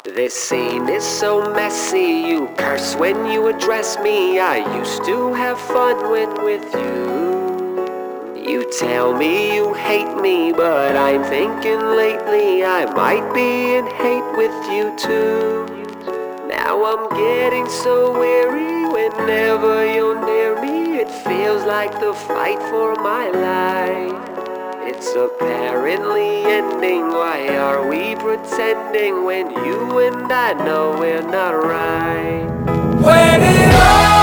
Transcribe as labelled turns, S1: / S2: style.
S1: This scene is so messy. You curse when you address me. I used to have fun with you. You tell me you hate me, but I'm thinking lately I might be in hate with you too. Now I'm getting so weary whenever you're near me. It feels like the fight for my life. It's apparently ending. Why are we pretending when you and I know we're not right?
S2: When it all